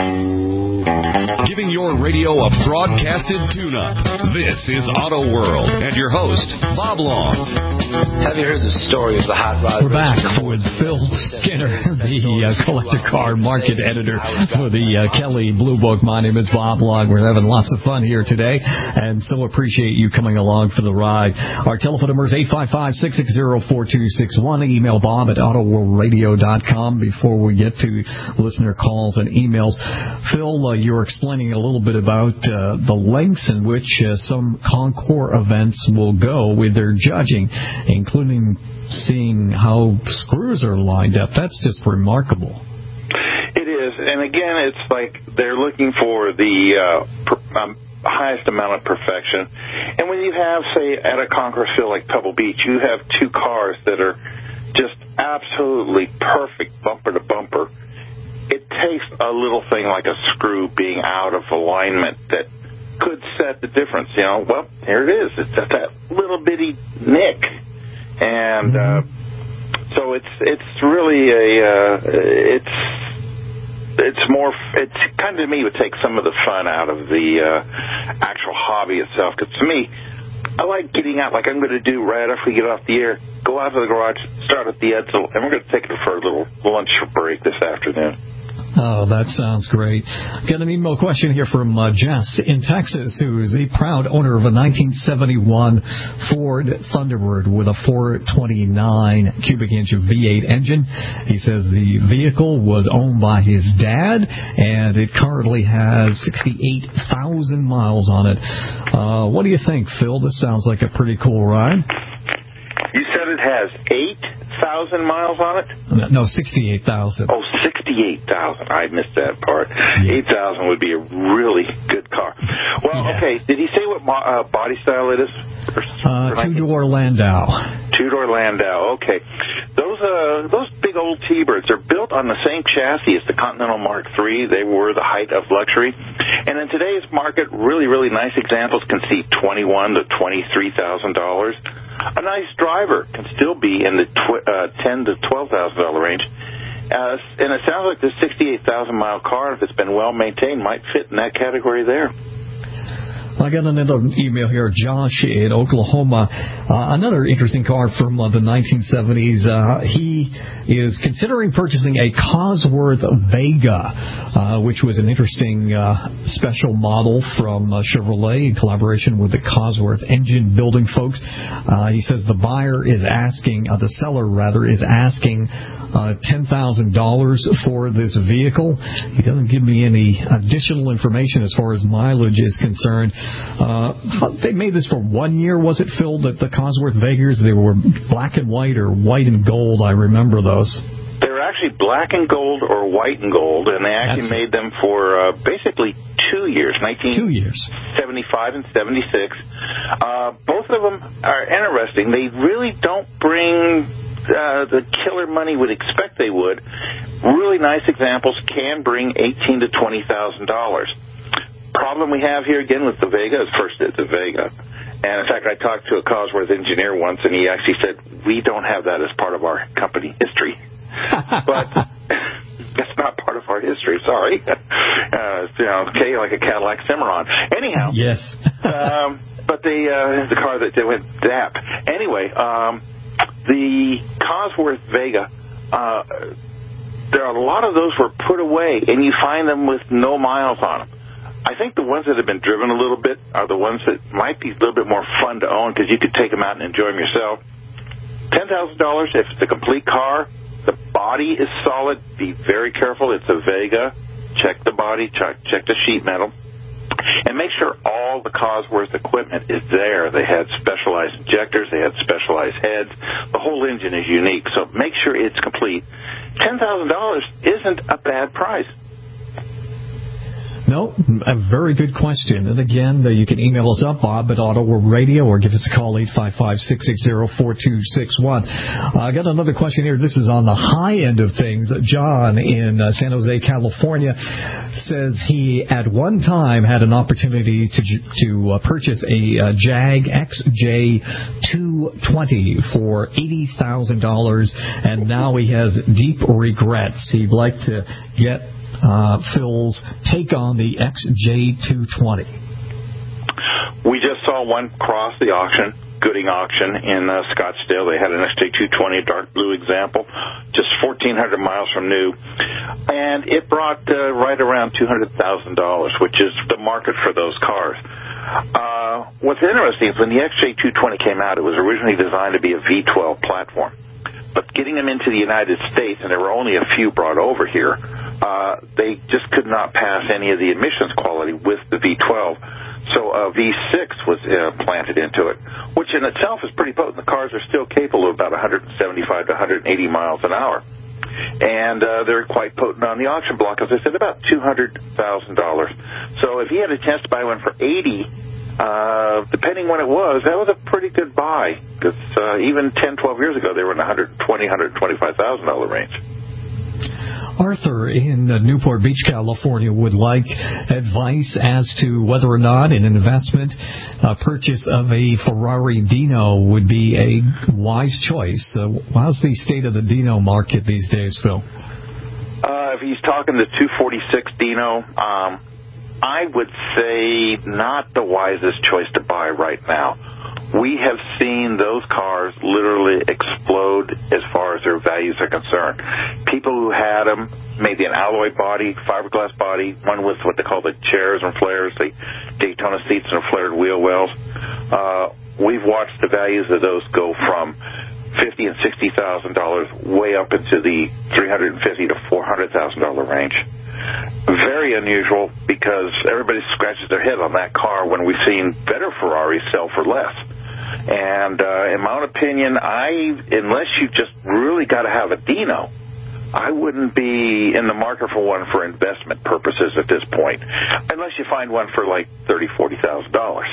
Giving your radio a broadcasted tune-up. This is Auto World and your host, Bob Long. Have you heard the story of the hot rod? We're back with Phil Skinner, the uh, collector car market editor for the uh, Kelly Blue Book. My name is Bob Long. We're having lots of fun here today, and so appreciate you coming along for the ride. Our telephone number is eight five five, six six zero, four two six one. Email Bob at auto world radio dot com. Before we get to listener calls and emails, Phil, uh, you were explaining a little bit about uh, the lengths in which uh, some Concours events will go with their judging, including seeing how screws are lined up. That's just remarkable. It is, and again, it's like they're looking for the uh, per, um, highest amount of perfection. And when you have, say, at a Concours field like Pebble Beach, you have two cars that are just absolutely perfect bumper to bumper. It takes a little thing like a screw being out of alignment that could set the difference. You know, well, here it is. It's just that little bitty nick. And uh, so it's it's really a, uh, it's it's more, it's kind of to me would take some of the fun out of the uh, actual hobby itself. Because to me, I like getting out like I'm going to do right after we get off the air, go out to the garage, start at the Edsel, and we're going to take it for a little lunch break this afternoon. Oh, that sounds great. Got an email question here from uh, Jess in Texas, who is a proud owner of a nineteen seventy-one Ford Thunderbird with a four twenty-nine cubic inch V eight engine. He says the vehicle was owned by his dad, and it currently has sixty-eight thousand miles on it. Uh, what do you think, Phil? This sounds like a pretty cool ride. You said it has eight thousand miles on it? No, sixty-eight thousand. Oh, sixty-eight thousand. I missed that part. Yeah. eight thousand would be a really good car. Well, yeah. Okay, did he say what uh, body style it is? For, uh, for two-door Landau. Two-door Landau, okay. Those uh, those big old T-Birds are built on the same chassis as the Continental Mark three. They were the height of luxury. And in today's market, really, really nice examples can see twenty-one thousand to twenty-three thousand dollars. A nice driver can still be in the tw- uh, ten thousand to twelve thousand dollars range. Uh, and it sounds like this sixty-eight thousand mile car, if it's been well maintained, might fit in that category there. I got another email here, Josh in Oklahoma. Uh, another interesting car from uh, the nineteen seventies. Uh, he is considering purchasing a Cosworth Vega, uh, which was an interesting uh, special model from uh, Chevrolet in collaboration with the Cosworth engine building folks. Uh, he says the buyer is asking, uh, the seller rather, is asking uh, ten thousand dollars for this vehicle. He doesn't give me any additional information as far as mileage is concerned. Uh, they made this for one year, was it, Phil, that the Cosworth Vegas? They were black and white or white and gold. I remember those. They're They're actually black and gold or white and gold, and they actually That's... made them for uh, basically two years, nineteen seventy-five and seventy-six. Uh, both of them are interesting. They really don't bring uh, the killer money would expect they would. Really nice examples can bring eighteen to twenty thousand dollars. Problem we have here again with the Vega is first it's a Vega. And in fact, I talked to a Cosworth engineer once, and he actually said, we don't have that as part of our company history. But that's not part of our history, sorry. Uh, you know, okay, like a Cadillac Cimarron. Anyhow. Yes. um, but the, uh, the car that they went D A P. Anyway, um, the Cosworth Vega, uh, there are a lot of those were put away, and you find them with no miles on them. I think the ones that have been driven a little bit are the ones that might be a little bit more fun to own because you could take them out and enjoy them yourself. ten thousand dollars if it's a complete car. The body is solid. Be very careful. It's a Vega. Check the body. Check, check the sheet metal. And make sure all the Cosworth equipment is there. They had specialized injectors. They had specialized heads. The whole engine is unique, so make sure it's complete. ten thousand dollars isn't a bad price. No, a very good question. And again, uh, you can email us up, Bob at Auto World Radio, or give us a call, eight five five, six six zero, four two six one. Uh, I got another question here. This is on the high end of things. John in uh, San Jose, California, says he at one time had an opportunity to to uh, purchase a uh, Jag X J two twenty for eighty thousand dollars, and now he has deep regrets. He'd like to get Uh, Phil's take on the X J two twenty. We just saw one cross the auction, Gooding Auction in uh, Scottsdale. They had an X J two twenty, dark blue example, just fourteen hundred miles from new. And it brought uh, right around two hundred thousand dollars, which is the market for those cars. Uh, what's interesting is when the X J two twenty came out, it was originally designed to be a V twelve platform. But getting them into the United States, and there were only a few brought over here, uh, they just could not pass any of the emissions quality with the V twelve. So a V six was uh, planted into it, which in itself is pretty potent. The cars are still capable of about one seventy-five to one eighty miles an hour. And uh, they're quite potent on the auction block, as I said, about two hundred thousand dollars. So if he had a chance to buy one for eighty thousand dollars, Uh, depending when it was, that was a pretty good buy, because uh, even ten, twelve years ago, they were in the one hundred twenty thousand dollars, one hundred twenty-five thousand dollars range. Arthur in uh, Newport Beach, California, would like advice as to whether or not an investment uh, purchase of a Ferrari Dino would be a wise choice. Uh, how's the state of the Dino market these days, Phil? Uh, if he's talking the two forty-six Dino, um, I would say not the wisest choice to buy right now. We have seen those cars literally explode as far as their values are concerned. People who had them, maybe an alloy body, fiberglass body, one with what they call the chairs and flares, the Daytona seats and flared wheel wells. Uh, we've watched the values of those go from fifty thousand dollars and sixty thousand dollars way up into the three hundred fifty thousand to four hundred thousand dollars range. Very unusual, because everybody scratches their head on that car when we've seen better Ferraris sell for less. And uh, in my own opinion, I unless you just really got to have a Dino, I wouldn't be in the market for one for investment purposes at this point, unless you find one for like thirty thousand dollars, forty thousand dollars.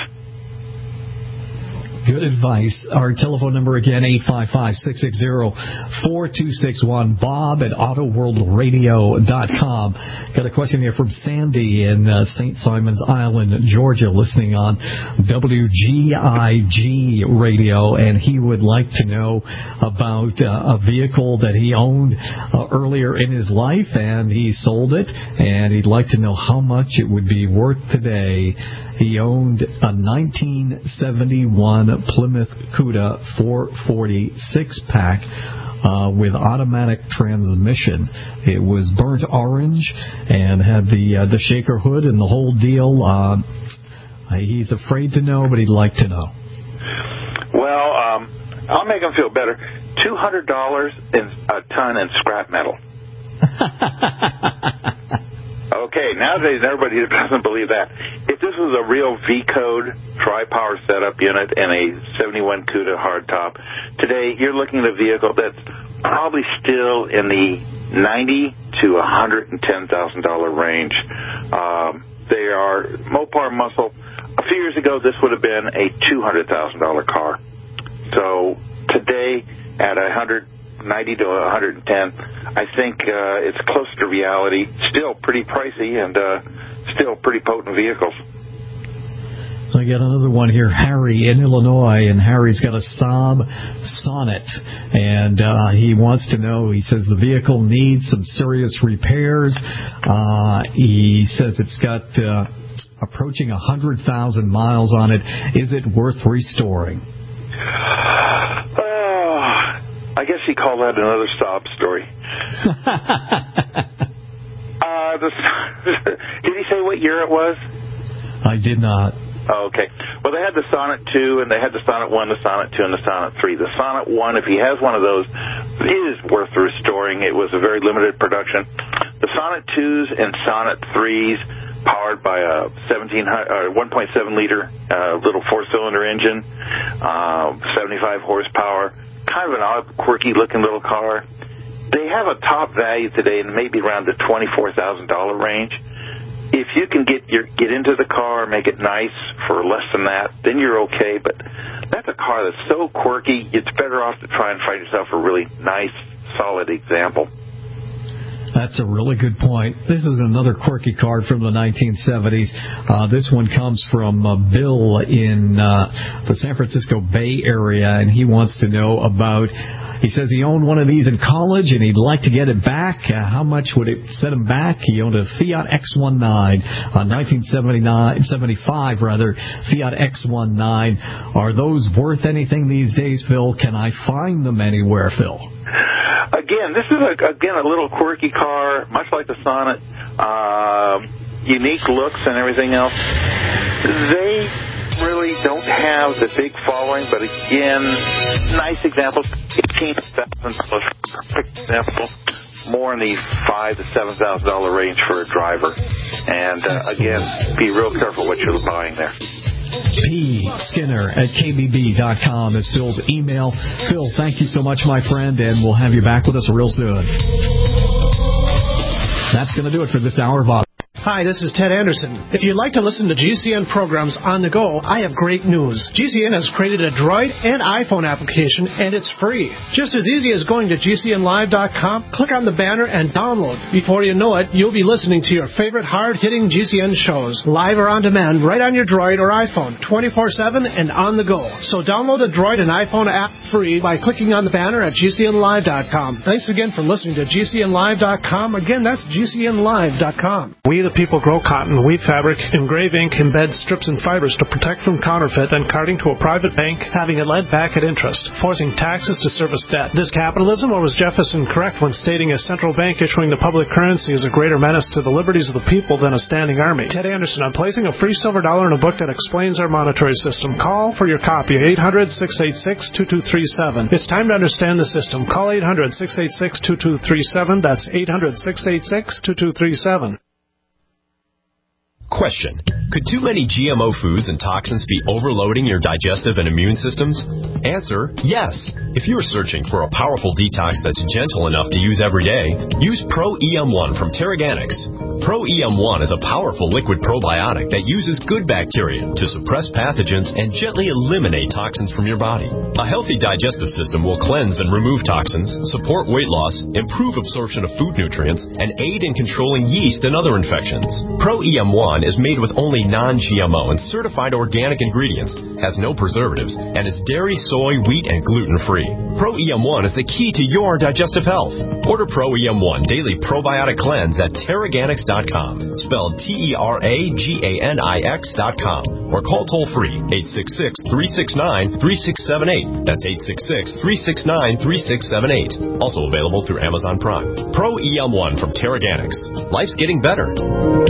Good advice. Our telephone number again, eight five five, six six zero, four two six one, Bob at Auto World Radio dot com. Got a question here from Sandy in uh, Saint Simons Island, Georgia, listening on W G I G Radio, and he would like to know about uh, a vehicle that he owned uh, earlier in his life, and he sold it, and he'd like to know how much it would be worth today. He owned a nineteen seventy-one Plymouth Cuda four forty six-pack uh, with automatic transmission. It was burnt orange and had the uh, the shaker hood and the whole deal. Uh, he's afraid to know, but he'd like to know. Well, um, I'll make him feel better. two hundred dollars in a ton in scrap metal. Okay, nowadays everybody doesn't believe that. If this was a real V-code tri-power setup unit and a seventy-one CUDA hardtop, today you're looking at a vehicle that's probably still in the ninety to one hundred ten thousand dollars range. Um, they are Mopar muscle. A few years ago, this would have been a two hundred thousand dollars car. So today, at one hundred ninety to one hundred ten, I think uh, it's close to reality. Still pretty pricey and uh, still pretty potent vehicles. I got another one here, Harry in Illinois, and Harry's got a Saab Sonnet, and uh, he wants to know, he says the vehicle needs some serious repairs. Uh, he says it's got uh, approaching one hundred thousand miles on it. Is it worth restoring? Oh, I guess you call that another sob story. uh, the, did he say what year it was? I did not. Oh, okay. Well, they had the Sonnet two, and they had the Sonnet one, the Sonnet two, and the Sonnet three. The Sonnet one, if he has one of those, is worth restoring. It was a very limited production. The Sonnet twos and Sonnet threes, powered by a seventeen uh, one point seven liter uh, little four-cylinder engine, uh, seventy-five horsepower, kind of an odd, quirky-looking little car. They have a top value today, and maybe around the twenty-four thousand dollars range. If you can get your get into the car, make it nice for less than that, then you're okay. But that's a car that's so quirky, it's better off to try and find yourself a really nice, solid example. That's a really good point. This is another quirky card from the nineteen seventies. Uh, this one comes from uh, Bill in uh, the San Francisco Bay Area, and he wants to know about, he says he owned one of these in college, and he'd like to get it back. Uh, how much would it set him back? He owned a Fiat X nineteen, uh, nineteen seventy-nine, seventy-five rather, Fiat X nineteen. Are those worth anything these days, Phil? Can I find them anywhere, Phil? Again, this is, a, again, a little quirky car, much like the Sonnet. Uh, unique looks and everything else. They really don't have the big following, but again, nice examples. eighteen thousand dollars, perfect example. More in the five to seven thousand dollar range for a driver. And uh, again, be real careful what you're buying there. P. Skinner at K B B dot com is Phil's email. Phil, thank you so much, my friend, and we'll have you back with us real soon. That's going to do it for this hour of Auto. Hi, this is Ted Anderson. If you'd like to listen to G C N programs on the go, I have great news. G C N has created a Droid and iPhone application, and it's free. Just as easy as going to G C N live dot com, click on the banner, and download. Before you know it, you'll be listening to your favorite hard-hitting G C N shows, live or on demand, right on your Droid or iPhone, twenty-four seven and on the go. So download the Droid and iPhone app free by clicking on the banner at G C N live dot com. Thanks again for listening to G C N live dot com. Again, that's G C N live dot com. We the people grow cotton, weave fabric, engrave ink, embed strips and fibers to protect from counterfeit and carting to a private bank, having it lent back at interest, forcing taxes to service debt. This capitalism, or was Jefferson correct when stating a central bank issuing the public currency is a greater menace to the liberties of the people than a standing army? Ted Anderson, I'm placing a free silver dollar in a book that explains our monetary system. Call for your copy, eight hundred, six eight six, two two three seven. It's time to understand the system. Call eight hundred, six eight six, two two three seven. That's eight hundred, six eight six, two two three seven. Question. Could too many G M O foods and toxins be overloading your digestive and immune systems? Answer, yes. If you are searching for a powerful detox that's gentle enough to use every day, use Pro E M one from Terraganics. Pro E M one is a powerful liquid probiotic that uses good bacteria to suppress pathogens and gently eliminate toxins from your body. A healthy digestive system will cleanse and remove toxins, support weight loss, improve absorption of food nutrients, and aid in controlling yeast and other infections. Pro E M one is made with only non-G M O and certified organic ingredients, has no preservatives, and is dairy, soy, wheat, and gluten-free. Pro E M one is the key to your digestive health. Order Pro E M one Daily Probiotic Cleanse at Terraganics dot com, spelled T E R A G A N I X dot com, or call toll-free eight six six, three six nine, three six seven eight. That's eight six six, three six nine, three six seven eight. Also available through Amazon Prime. Pro E M one from Terraganics. Life's getting better.